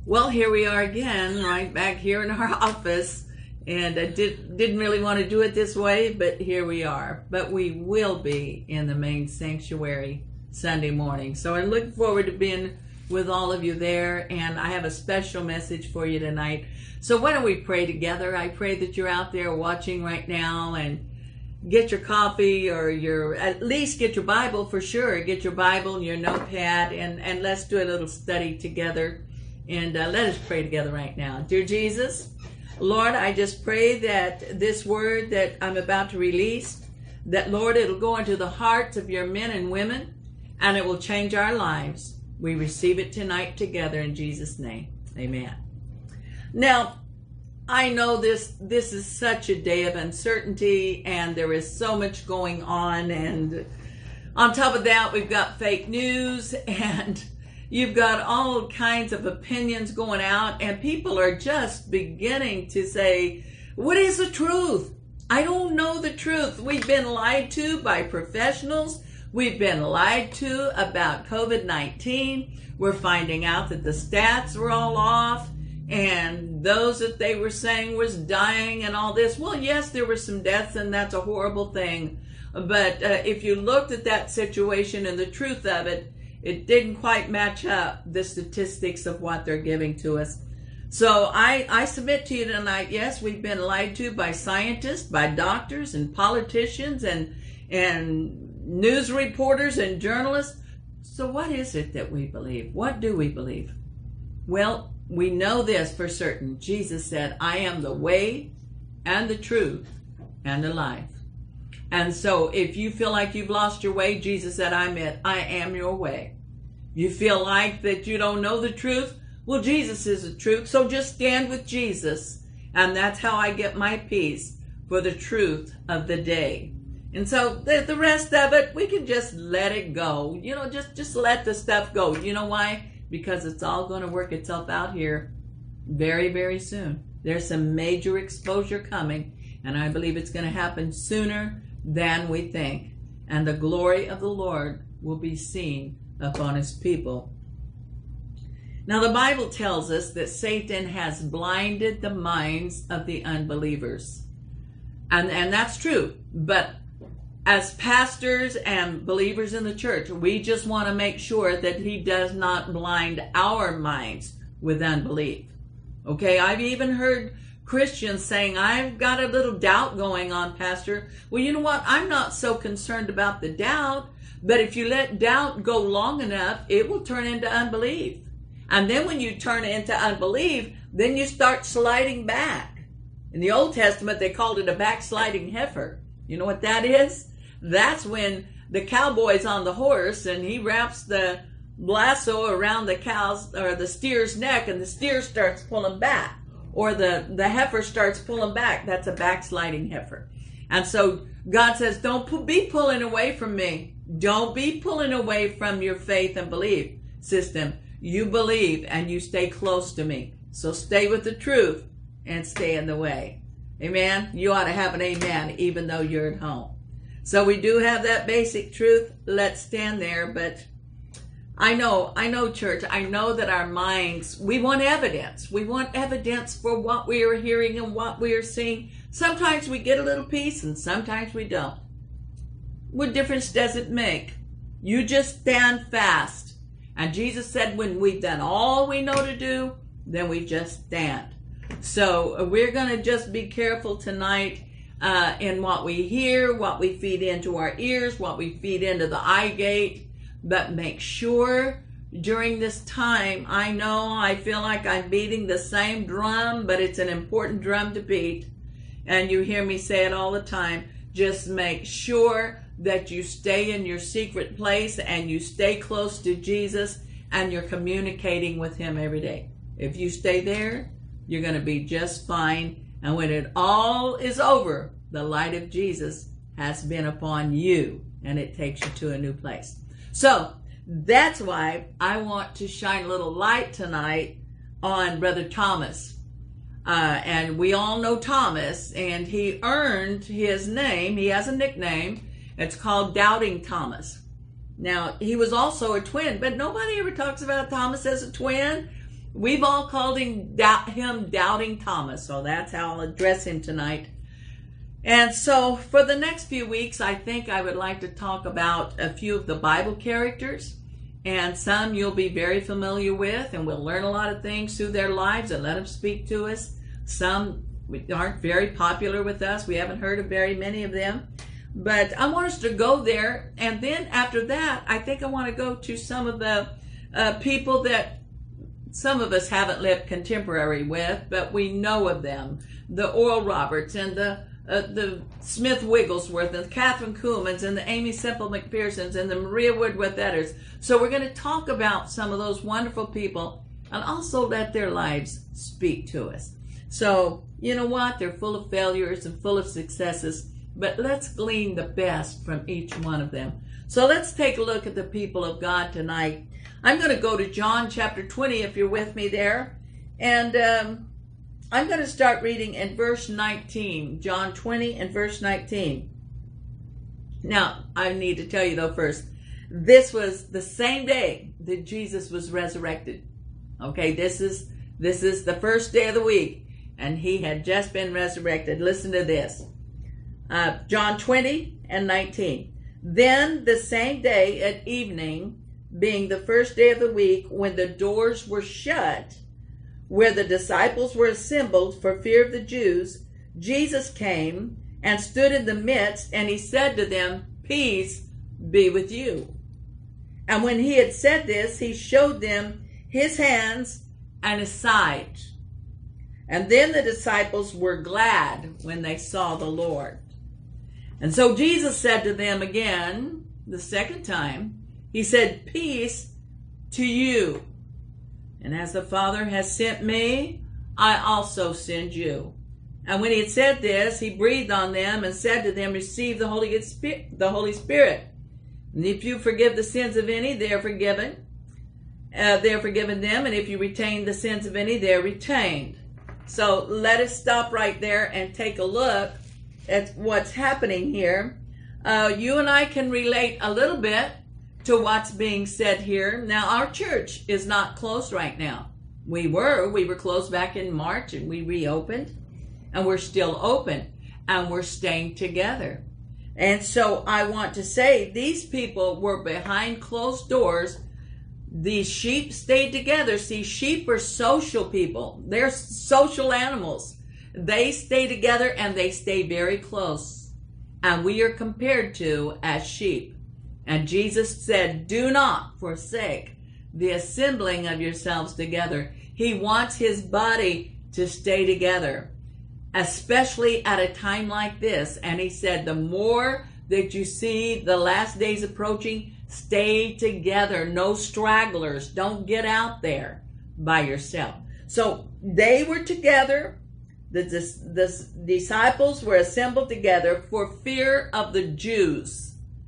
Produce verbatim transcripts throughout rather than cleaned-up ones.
Well, here we are again, right back here in our office. And I did, didn't really want to do it this way, but here we are. But we will be in the main sanctuary Sunday morning. So I'm looking forward to being with all of you there. And I have a special message for you tonight. So why don't we pray together? I pray that you're out there watching right now and get your coffee or your, at least get your Bible for sure. Get your Bible and your notepad and, and let's do a little study together. And uh, let us pray together right now. Dear Jesus, Lord, I just pray that this word that I'm about to release, that, Lord, it'll go into the hearts of your men and women, and it will change our lives. We receive it tonight together in Jesus' name. Amen. Now, I know this, this is such a day of uncertainty, and there is so much going on, and on top of that, we've got fake news, and you've got all kinds of opinions going out, and people are just beginning to say, what is the truth? I don't know the truth. We've been lied to by professionals. We've been lied to about COVID nineteen. We're finding out that the stats are all off, and those that they were saying was dying and all this. Well, yes, there were some deaths, and that's a horrible thing. But uh, if you looked at that situation and the truth of it, it didn't quite match up the statistics of what they're giving to us. So I, I submit to you tonight, yes, we've been lied to by scientists, by doctors and politicians and, and news reporters and journalists. So what is it that we believe? What do we believe? Well, we know this for certain. Jesus said, I am the way and the truth and the life. And so if you feel like you've lost your way, Jesus said, I'm it. I am your way. You feel like that you don't know the truth? Well, Jesus is the truth. So just stand with Jesus. And that's how I get my peace for the truth of the day. And so the, the rest of it, we can just let it go. You know, just, just let the stuff go. You know why? Because it's all going to work itself out here very, very soon. There's some major exposure coming. And I believe it's going to happen sooner than we think, and the glory of the Lord will be seen upon his people. Now the Bible tells us that Satan has blinded the minds of the unbelievers, and and that's true. But as pastors and believers in the church, we just want to make sure that he does not blind our minds with unbelief. Okay, I've even heard Christians saying, I've got a little doubt going on, Pastor. Well, you know what? I'm not so concerned about the doubt, but if you let doubt go long enough, it will turn into unbelief. And then when you turn into unbelief, then you start sliding back. In the Old Testament, they called it a backsliding heifer. You know what that is? That's when the cowboy's on the horse and he wraps the lasso around the cow's or the steer's neck, and the steer starts pulling back. Or the, the heifer starts pulling back. That's a backsliding heifer. And so God says, don't pu- be pulling away from me. Don't be pulling away from your faith and belief system. You believe and you stay close to me. So stay with the truth and stay in the way. Amen? You ought to have an amen even though you're at home. So we do have that basic truth. Let's stand there. But I know, I know, church, I know that our minds, we want evidence. We want evidence for what we are hearing and what we are seeing. Sometimes we get a little peace and sometimes we don't. What difference does it make? You just stand fast. And Jesus said when we've done all we know to do, then we just stand. So we're going to just be careful tonight uh, in what we hear, what we feed into our ears, what we feed into the eye gate. But make sure during this time, I know I feel like I'm beating the same drum, but it's an important drum to beat. And you hear me say it all the time. Just make sure that you stay in your secret place and you stay close to Jesus and you're communicating with him every day. If you stay there, you're going to be just fine. And when it all is over, the light of Jesus has been upon you and it takes you to a new place. So that's why I want to shine a little light tonight on Brother Thomas. Uh, and we all know Thomas, and he earned his name. He has a nickname. It's called Doubting Thomas. Now, he was also a twin, but nobody ever talks about Thomas as a twin. We've all called him, doubt, him Doubting Thomas, so that's how I'll address him tonight. And so for the next few weeks, I think I would like to talk about a few of the Bible characters, and some you'll be very familiar with, and we'll learn a lot of things through their lives and let them speak to us. Some aren't very popular with us. We haven't heard of very many of them. But I want us to go there, and then after that, I think I want to go to some of the uh, people that some of us haven't lived contemporary with, but we know of them. The Oral Roberts and the uh, the Smith Wigglesworth and the Catherine Kuhlmans and the Amy Semple McPhersons and the Maria Woodworth Etters. So we're going to talk about some of those wonderful people and also let their lives speak to us. So, you know what? They're full of failures and full of successes, but let's glean the best from each one of them. So let's take a look at the people of God tonight. I'm going to go to John chapter twenty if you're with me there. And um, I'm going to start reading in verse nineteen. John twenty and verse nineteen. Now, I need to tell you though first, this was the same day that Jesus was resurrected. Okay, this is this is the first day of the week, and he had just been resurrected. Listen to this. Uh, John twenty and nineteen. Then the same day at evening, being the first day of the week, when the doors were shut, where the disciples were assembled for fear of the Jews, Jesus came and stood in the midst, and he said to them, "Peace be with you." And when he had said this, he showed them his hands and his side. And then the disciples were glad when they saw the Lord. And so Jesus said to them again, the second time, he said, "Peace to you. And as the Father has sent me, I also send you." And when he had said this, he breathed on them and said to them, "Receive the Holy Spirit, the Holy Spirit. And if you forgive the sins of any, they are forgiven. Uh, they are forgiven them. And if you retain the sins of any, they are retained." So let us stop right there and take a look at what's happening here. Uh, you and I can relate a little bit to what's being said here. Now, our church is not closed right now. We were. We were closed back in March, and we reopened, and we're still open, and we're staying together. And so I want to say these people were behind closed doors. These sheep stayed together. See, sheep are social people. They're social animals. They stay together, and they stay very close. And we are compared to as sheep. And Jesus said, "Do not forsake the assembling of yourselves together." He wants his body to stay together, especially at a time like this. And he said, the more that you see the last days approaching, stay together. No stragglers. Don't get out there by yourself. So they were together. The, the, the disciples were assembled together for fear of the Jews.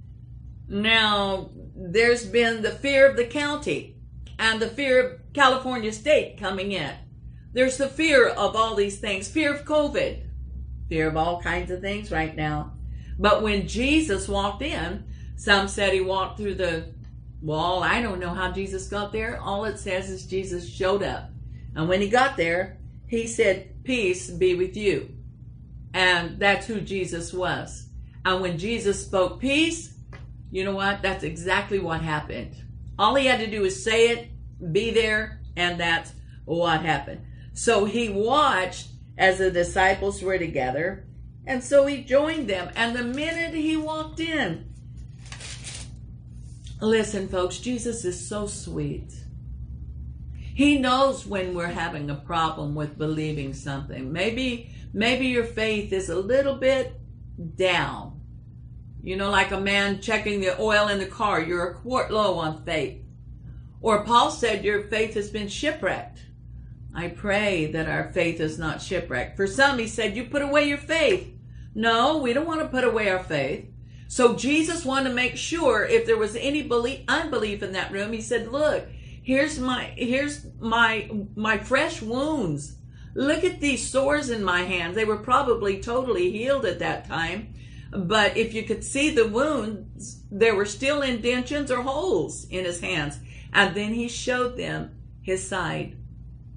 Now, there's been the fear of the county and the fear of California state coming in. There's the fear of all these things, fear of COVID, fear of all kinds of things right now. But when Jesus walked in, some said he walked through the wall. I don't know how Jesus got there. All it says is Jesus showed up. And when he got there, he said, "Peace be with you." And that's who Jesus was. And when Jesus spoke peace, you know what? That's exactly what happened. All he had to do was say it, be there, and that's what happened. So he watched as the disciples were together, and so he joined them. And the minute he walked in, listen, folks, Jesus is so sweet. He knows when we're having a problem with believing something. Maybe, maybe your faith is a little bit down. You know, like a man checking the oil in the car. You're a quart low on faith. Or Paul said your faith has been shipwrecked. I pray that our faith is not shipwrecked. For some, he said, you put away your faith. No, we don't want to put away our faith. So Jesus wanted to make sure if there was any belief, unbelief in that room, he said, look, here's my, here's my, my fresh wounds. Look at these sores in my hands. They were probably totally healed at that time. But if you could see the wounds, there were still indentions or holes in his hands. And then he showed them his side.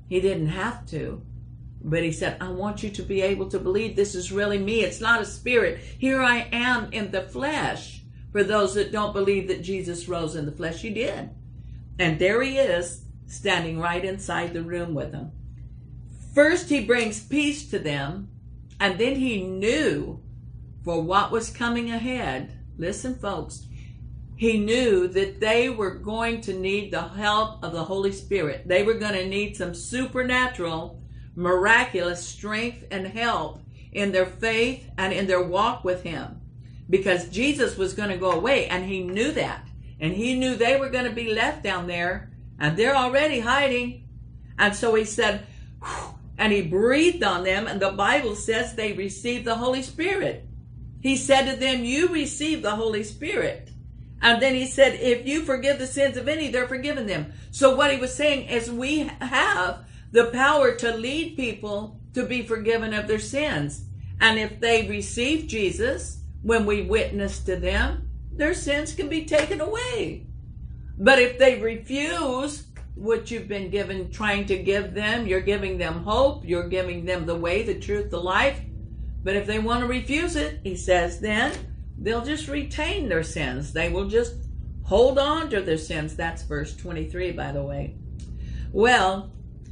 He didn't have to. But he said, I want you to be able to believe this is really me. It's not a spirit. Here I am in the flesh. For those that don't believe that Jesus rose in the flesh, he did. And there he is, standing right inside the room with them. First, he brings peace to them, and then he knew for what was coming ahead. Listen, folks. He knew that they were going to need the help of the Holy Spirit. They were going to need some supernatural, miraculous strength and help in their faith and in their walk with him. Because Jesus was going to go away, and he knew that. And he knew they were going to be left down there, and they're already hiding. And so he said, whew, and he breathed on them, and the Bible says they received the Holy Spirit. He said to them, you receive the Holy Spirit. And then he said, if you forgive the sins of any, they're forgiven them. So what he was saying is we have the power to lead people to be forgiven of their sins. And if they receive Jesus, when we witness to them, their sins can be taken away. But if they refuse what you've been given, trying to give them, you're giving them hope, you're giving them the way, the truth, the life. But if they want to refuse it, he says, then they'll just retain their sins. They will just hold on to their sins. That's verse twenty-three, by the way. Well,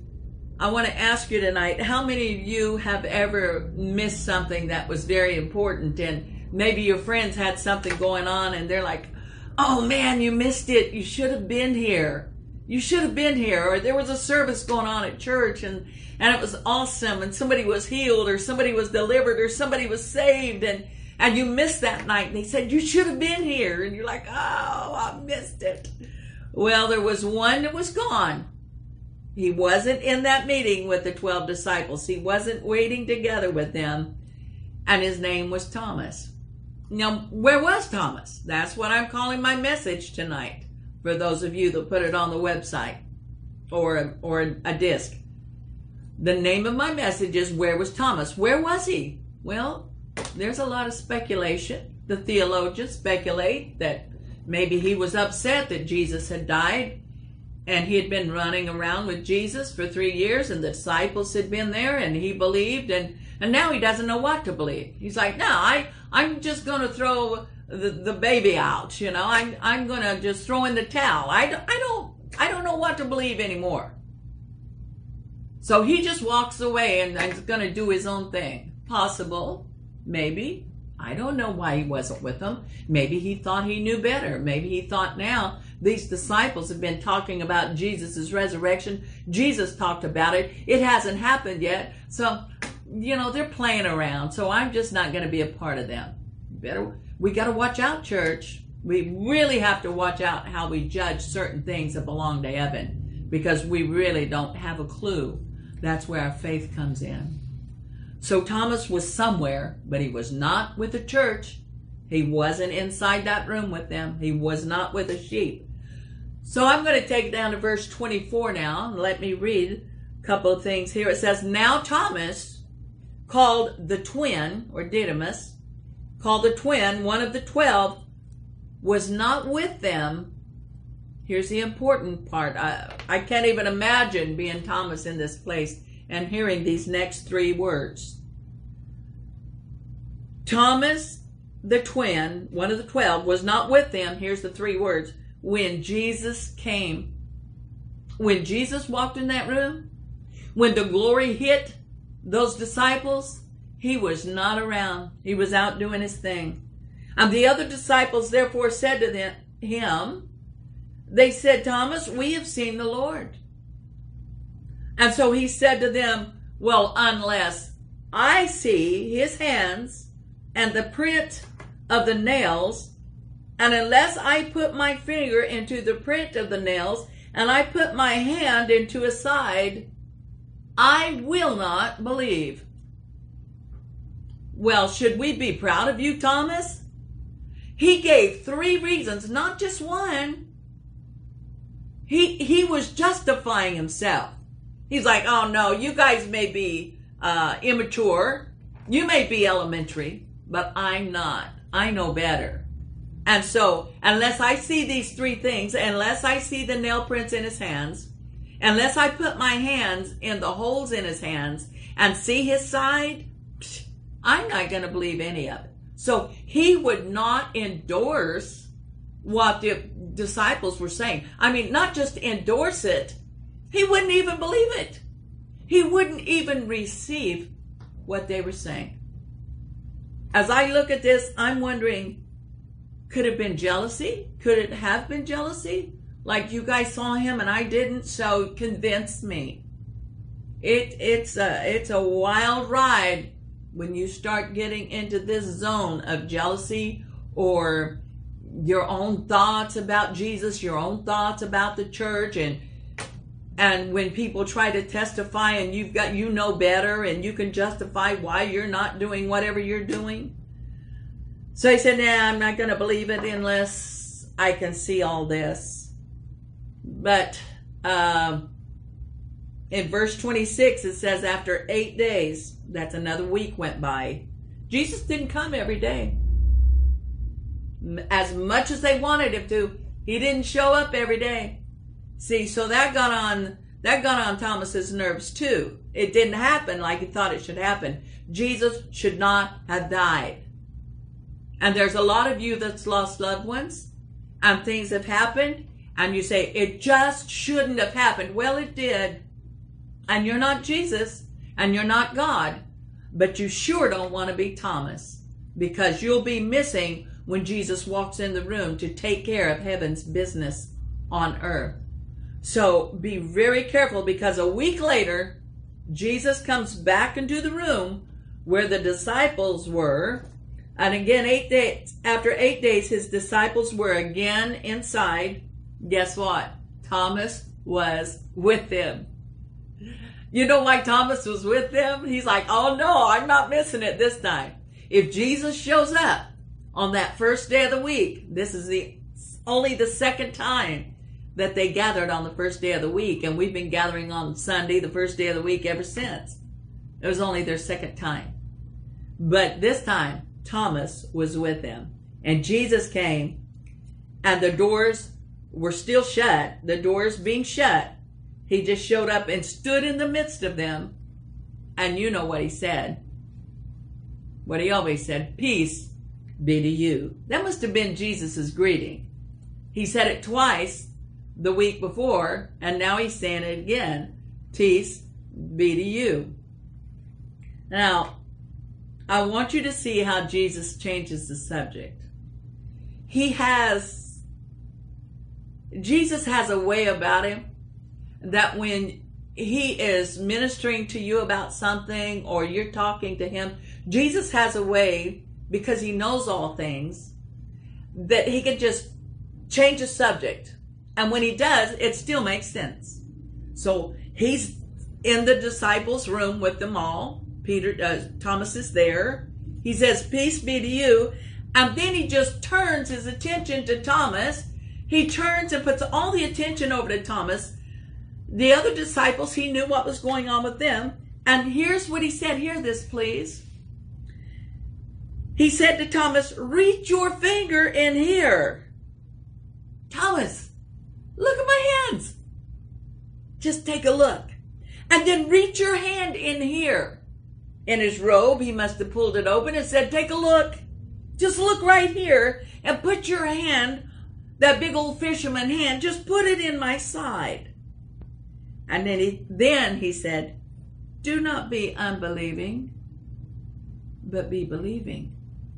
I want to ask you tonight, how many of you have ever missed something that was very important, and maybe your friends had something going on and they're like, oh man, you missed it. You should have been here. You should have been here. Or there was a service going on at church and, and it was awesome, and somebody was healed, or somebody was delivered, or somebody was saved, and And you missed that night. And they said, you should have been here. And you're like, oh, I missed it. Well, there was one that was gone. He wasn't in that meeting with the twelve disciples. He wasn't waiting together with them. And his name was Thomas. Now, where was Thomas? That's what I'm calling my message tonight. For those of you that put it on the website or, or a disc. The name of my message is, where was Thomas? Where was he? Well, there's a lot of speculation. The theologians speculate that maybe he was upset that Jesus had died, and he had been running around with Jesus for three years, and the disciples had been there, and he believed, and, and now he doesn't know what to believe. He's like, no, I, I'm just going to throw the, the baby out, you know. I'm, I'm going to just throw in the towel. I, I, don't, I don't know what to believe anymore. So he just walks away and, and is going to do his own thing. Possible. Maybe. I don't know why he wasn't with them. Maybe he thought he knew better. Maybe he thought, now these disciples have been talking about Jesus' resurrection. Jesus talked about it. It hasn't happened yet. So, you know, they're playing around. So I'm just not going to be a part of them. Better, we got to watch out, church. We really have to watch out how we judge certain things that belong to heaven, because we really don't have a clue. That's where our faith comes in. So Thomas was somewhere, but he was not with the church. He wasn't inside that room with them. He was not with the sheep. So I'm going to take it down to verse twenty-four now. And let me read a couple of things here. It says, now Thomas, called the twin, or Didymus, called the twin, one of the twelve, was not with them. Here's the important part. I, I can't even imagine being Thomas in this place and hearing these next three words. Thomas, the twin, one of the twelve, was not with them. Here's the three words. When Jesus came. When Jesus walked in that room, when the glory hit those disciples, he was not around. He was out doing his thing. And the other disciples therefore said to them, him, they said, Thomas, we have seen the Lord. And so he said to them, well, unless I see his hands and the print of the nails, and unless I put my finger into the print of the nails, and I put my hand into his side, I will not believe. Well, should we be proud of you, Thomas? He gave three reasons, not just one. He, he was justifying himself. He's like, oh no, you guys may be uh, immature. You may be elementary, but I'm not. I know better. And so, unless I see these three things, unless I see the nail prints in his hands, Unless I put my hands in the holes in his hands and see his side, I'm not going to believe any of it. So he would not endorse what the disciples were saying. I mean, not just endorse it, he wouldn't even believe it. He wouldn't even receive what they were saying. As I look at this, I'm wondering, could it have been jealousy? Could it have been jealousy? Like you guys saw him and I didn't, so convince me. It, it's, a, it's a wild ride when you start getting into this zone of jealousy or your own thoughts about Jesus, your own thoughts about the church, and and when people try to testify and you've got, you know better and you can justify why you're not doing whatever you're doing. So he said, nah, I'm not going to believe it unless I can see all this. But um, in verse twenty-six, it says, after eight days, that's another week went by. Jesus didn't come every day. As much as they wanted him to, he didn't show up every day. See, so that got on that got on Thomas's nerves too. It didn't happen like he thought it should happen. Jesus should not have died. And there's a lot of you that's lost loved ones, and things have happened, and you say, it just shouldn't have happened. Well, it did. And you're not Jesus, and you're not God, but you sure don't want to be Thomas, because you'll be missing when Jesus walks in the room to take care of heaven's business on earth. So be very careful, because a week later, Jesus comes back into the room where the disciples were. And again, eight days, after eight days, his disciples were again inside. Guess what? Thomas was with them. You know why Thomas was with them? He's like, oh no, I'm not missing it this time. If Jesus shows up on that first day of the week, this is the only the second time that they gathered on the first day of the week, and we've been gathering on Sunday, the first day of the week, ever since. It was only their second time. But this time, Thomas was with them. And Jesus came, and the doors were still shut, the doors being shut. He just showed up and stood in the midst of them. And you know what he said. What he always said, peace be to you. That must have been Jesus' greeting. He said it twice the week before, and now he's saying it again. Peace be to you. Now, I want you to see how Jesus changes the subject. He has, Jesus has a way about him that when he is ministering to you about something or you're talking to him, Jesus has a way, because he knows all things, that he can just change the subject. And when he does, it still makes sense. So he's in the disciples' room with them all. Peter, uh, Thomas is there. He says, peace be to you. And then he just turns his attention to Thomas. He turns and puts all the attention over to Thomas. The other disciples, he knew what was going on with them. And here's what he said. Hear this, please. He said to Thomas, reach your finger in here. Thomas, look at my hands. Just take a look. And then reach your hand in here. In his robe, he must have pulled it open and said, take a look. Just look right here and put your hand, that big old fisherman hand, just put it in my side. And then he, then he said, do not be unbelieving, but be believing.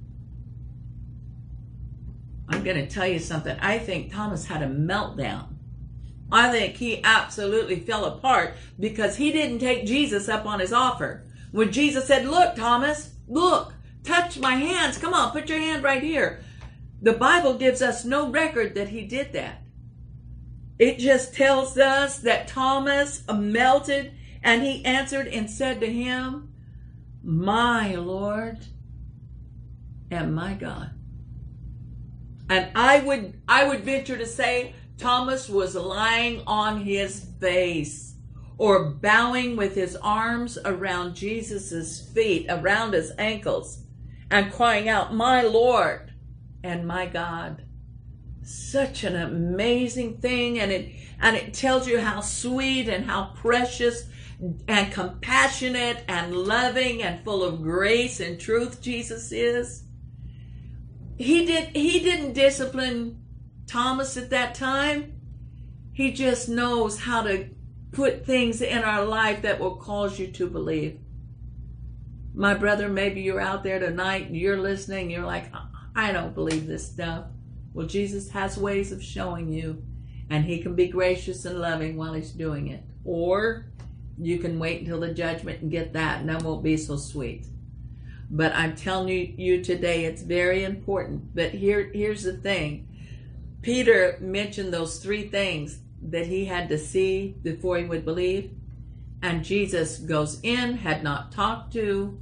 I'm going to tell you something. I think Thomas had a meltdown. I think he absolutely fell apart because he didn't take Jesus up on his offer. When Jesus said, look, Thomas, look, touch my hands. Come on, put your hand right here. The Bible gives us no record that he did that. It just tells us that Thomas melted, and he answered and said to him, my Lord and my God. And I would, I would venture to say Thomas was lying on his face or bowing with his arms around Jesus's feet, around his ankles, and crying out, my Lord and my God. such an amazing thing, and it and it tells you how sweet and how precious and compassionate and loving and full of grace and truth Jesus is. He did he didn't discipline Thomas at that time. He just knows how to put things in our life that will cause you to believe. My brother, maybe you're out there tonight and you're listening, you're like, I don't believe this stuff. Well, Jesus has ways of showing you, and he can be gracious and loving while he's doing it. Or you can wait until the judgment and get that, and that won't be so sweet. But I'm telling you, you today, it's very important. But here, here's the thing. Peter mentioned those three things that he had to see before he would believe. And Jesus goes in, had not talked to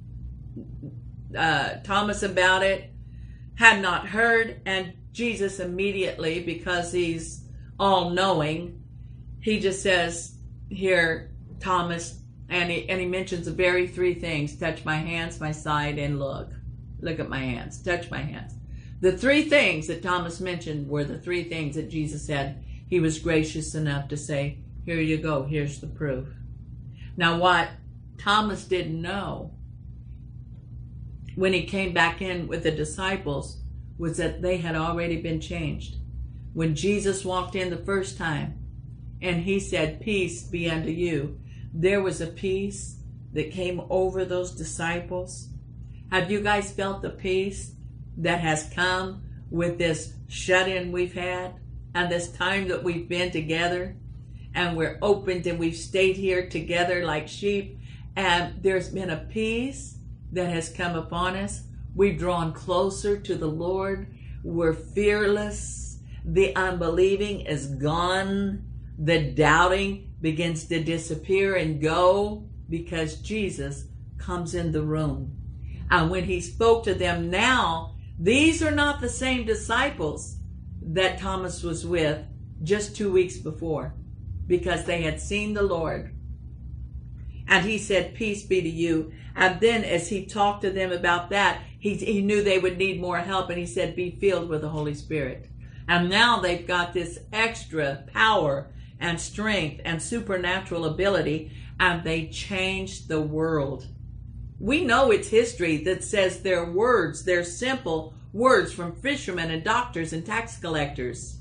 uh, Thomas about it, had not heard, and Jesus immediately, because he's all-knowing, he just says, here, Thomas, and he, and he mentions the very three things: touch my hands, my side, and look. Look at my hands. Touch my hands. The three things that Thomas mentioned were the three things that Jesus said he was gracious enough to say, here you go, here's the proof. Now, what Thomas didn't know when he came back in with the disciples was that they had already been changed. When Jesus walked in the first time and he said, peace be unto you, there was a peace that came over those disciples. Have you guys felt the peace that has come with this shut-in we've had and this time that we've been together, and we're opened and we've stayed here together like sheep, and there's been a peace that has come upon us? We've drawn closer to the Lord. We're fearless. The unbelieving is gone. The doubting begins to disappear and go, because Jesus comes in the room. And when he spoke to them now, these are not the same disciples that Thomas was with just two weeks before, because they had seen the Lord. And he said, peace be to you. And then as he talked to them about that, he, he knew they would need more help. And he said, be filled with the Holy Spirit. And now they've got this extra power and strength and supernatural ability, and they changed the world. We know it's history that says their words, their simple words from fishermen and doctors and tax collectors,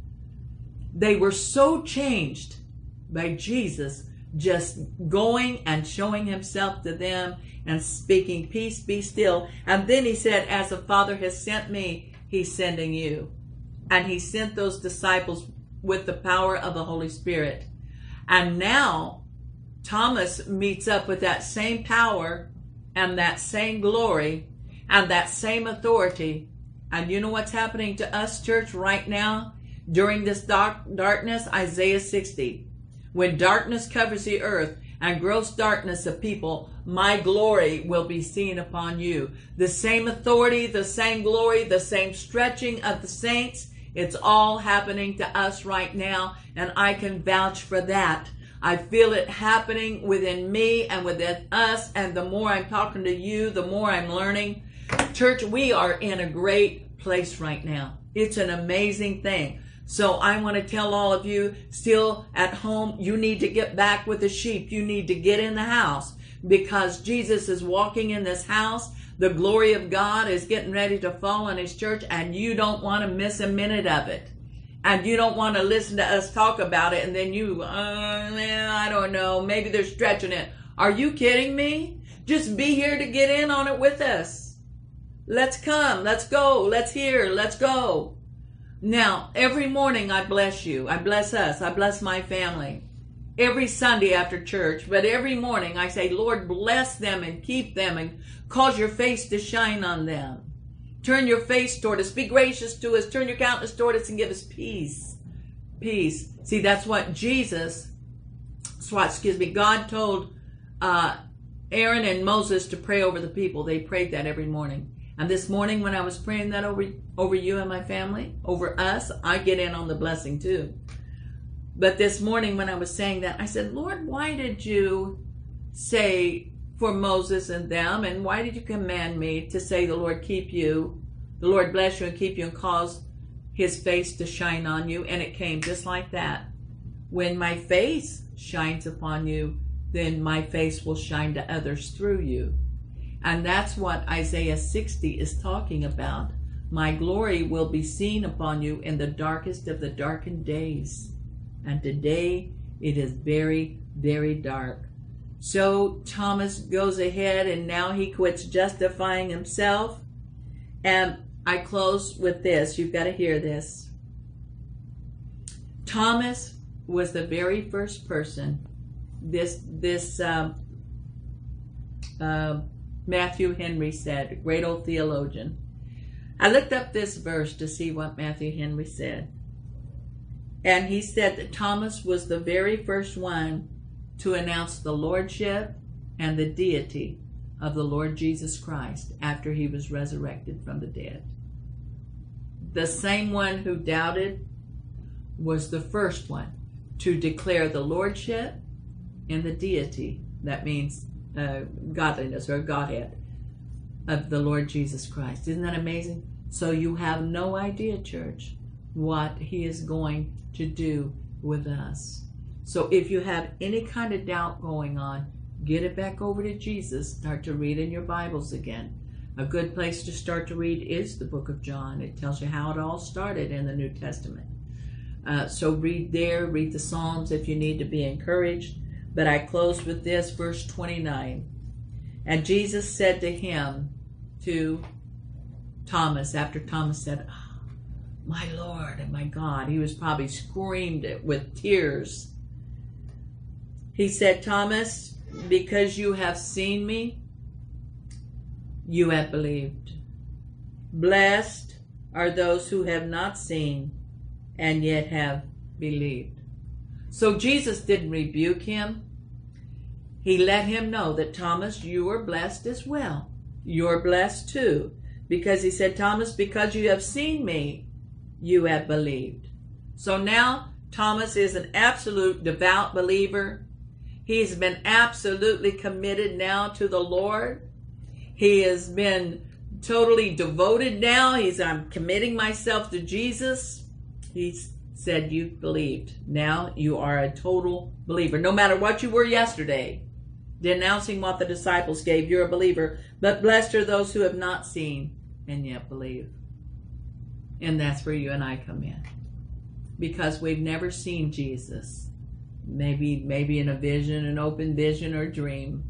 they were so changed by Jesus just going and showing himself to them and speaking, peace be still. And then he said, as the Father has sent me, he's sending you. And he sent those disciples with the power of the Holy Spirit. And now Thomas meets up with that same power and that same glory and that same authority. And you know what's happening to us, church, right now? During this dark darkness, Isaiah sixty. When darkness covers the earth and gross darkness of people, my glory will be seen upon you. The same authority, the same glory, the same stretching of the saints, it's all happening to us right now, and I can vouch for that. I feel it happening within me and within us, and the more I'm talking to you, the more I'm learning. Church, we are in a great place right now. It's an amazing thing. So I want to tell all of you still at home, you need to get back with the sheep. You need to get in the house, because Jesus is walking in this house. The glory of God is getting ready to fall on his church, and you don't want to miss a minute of it. And you don't want to listen to us talk about it, and then you, uh, I don't know, maybe they're stretching it. Are you kidding me? Just be here to get in on it with us. Let's come. Let's go. Let's hear. Let's go. Now, every morning I bless you. I bless us. I bless my family. Every Sunday after church. But every morning I say, Lord, bless them and keep them and cause your face to shine on them. Turn your face toward us. Be gracious to us. Turn your countenance toward us and give us peace. Peace. See, that's what Jesus, that's what, excuse me, God told uh, Aaron and Moses to pray over the people. They prayed that every morning. And this morning when I was praying that over, over you and my family, over us, I get in on the blessing too. But this morning when I was saying that, I said, Lord, why did you say for Moses and them, and why did you command me to say the Lord keep you, the Lord bless you and keep you, and cause his face to shine on you, and it came just like that. When my face shines upon you, then my face will shine to others through you. And that's what Isaiah sixty is talking about. My glory will be seen upon you in the darkest of the darkened days. And today it is very, very dark. So Thomas goes ahead, and now he quits justifying himself. And I close with this. You've got to hear this. Thomas was the very first person. This this um, uh, Matthew Henry said, a great old theologian. I looked up this verse to see what Matthew Henry said. And he said that Thomas was the very first one to announce the lordship and the deity of the Lord Jesus Christ after he was resurrected from the dead. The same one who doubted was the first one to declare the lordship and the deity, that means uh, godliness or Godhead, of the Lord Jesus Christ. Isn't that amazing? So you have no idea, church, what he is going to do with us. So if you have any kind of doubt going on, get it back over to Jesus. Start to read in your Bibles again. A good place to start to read is the book of John. It tells you how it all started in the New Testament. Uh, so read there, read the Psalms if you need to be encouraged. But I close with this, verse twenty-nine. And Jesus said to him, to Thomas, after Thomas said, oh, my Lord and my God, he was probably screamed it with tears. He said, Thomas, because you have seen me, you have believed. Blessed are those who have not seen and yet have believed. So Jesus didn't rebuke him. He let him know that, Thomas, you are blessed as well. You're blessed too. Because he said, Thomas, because you have seen me, you have believed. So now Thomas is an absolute devout believer. He's been absolutely committed now to the Lord. He has been totally devoted now. He's, I'm committing myself to Jesus. He's said, you believed. Now you are a total believer. No matter what you were yesterday, denouncing what the disciples gave, you're a believer. But blessed are those who have not seen and yet believe. And that's where you and I come in. Because we've never seen Jesus. Maybe, maybe in a vision, an open vision or dream.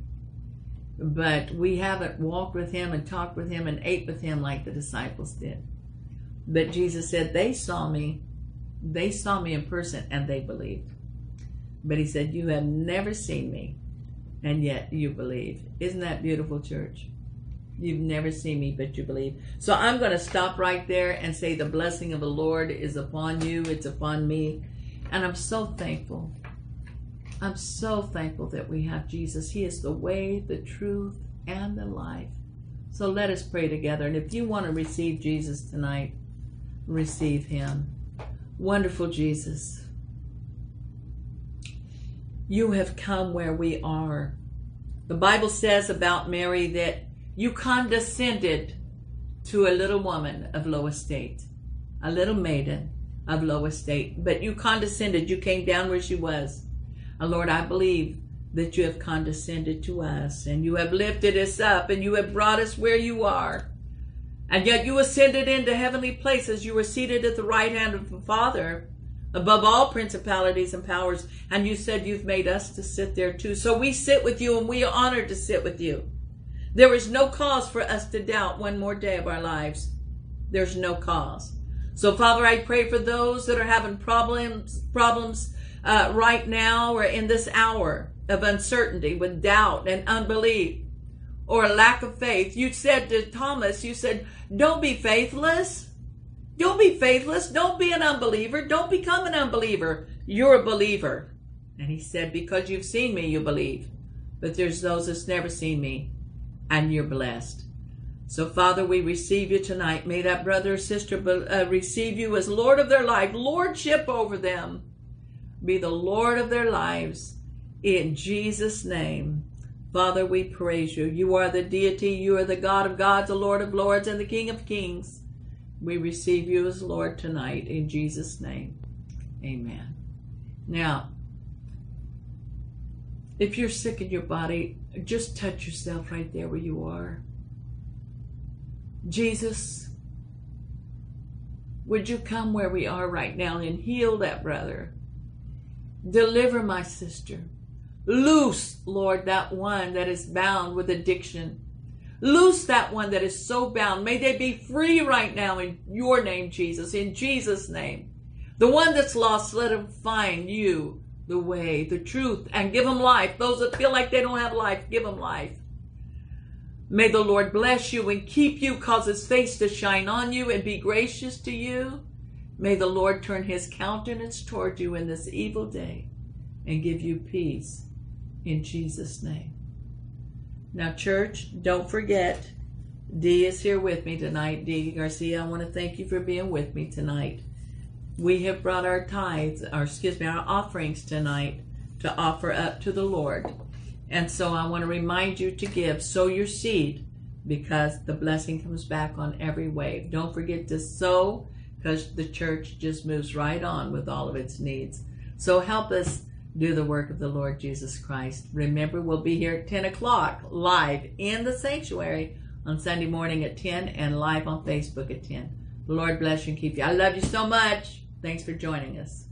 But we haven't walked with him and talked with him and ate with him like the disciples did. But Jesus said, they saw me. They saw me in person and they believed. But he said, you have never seen me and yet you believe. Isn't that beautiful, church? You've never seen me, but you believe. So I'm going to stop right there and say the blessing of the Lord is upon you. It's upon me. And I'm so thankful. I'm so thankful that we have Jesus. He is the way, the truth, and the life. So let us pray together. And if you want to receive Jesus tonight, receive him. Wonderful Jesus, you have come where we are. The Bible says about Mary that you condescended to a little woman of low estate, a little maiden of low estate, but you condescended. You came down where she was. And Lord, I believe that you have condescended to us and you have lifted us up and you have brought us where you are. And yet you ascended into heavenly places. You were seated at the right hand of the Father, above all principalities and powers. And you said you've made us to sit there too. So we sit with you and we are honored to sit with you. There is no cause for us to doubt one more day of our lives. There's no cause. So Father, I pray for those that are having problems, problems uh, right now or in this hour of uncertainty with doubt and unbelief or a lack of faith. You said to Thomas, you said, don't be faithless. Don't be faithless. Don't be an unbeliever. Don't become an unbeliever. You're a believer. And he said, because you've seen me, you believe. But there's those that's never seen me, and you're blessed. So, Father, we receive you tonight. May that brother or sister uh, receive you as Lord of their life. Lordship over them. Be the Lord of their lives. In Jesus' name. Father, we praise you. You are the deity. You are the God of gods, the Lord of lords, and the King of kings. We receive you as Lord tonight in Jesus' name. Amen. Now, if you're sick in your body, just touch yourself right there where you are. Jesus, would you come where we are right now and heal that brother? Deliver my sister. Loose, Lord, that one that is bound with addiction. Loose that one that is so bound. May they be free right now in your name, Jesus, in Jesus' name. The one that's lost, let him find you, the way, the truth, and give them life. Those that feel like they don't have life, give them life. May the Lord bless you and keep you, cause his face to shine on you and be gracious to you. May the Lord turn his countenance toward you in this evil day and give you peace in Jesus' name. Now, church, don't forget, Dee is here with me tonight. Dee Garcia, I want to thank you for being with me tonight. We have brought our tithes, or excuse me, our offerings tonight to offer up to the Lord. And so I want to remind you to give, sow your seed, because the blessing comes back on every wave. Don't forget to sow, because the church just moves right on with all of its needs. So help us do the work of the Lord Jesus Christ. Remember, we'll be here at ten o'clock live in the sanctuary on Sunday morning at ten and live on Facebook at ten. The Lord bless you and keep you. I love you so much. Thanks for joining us.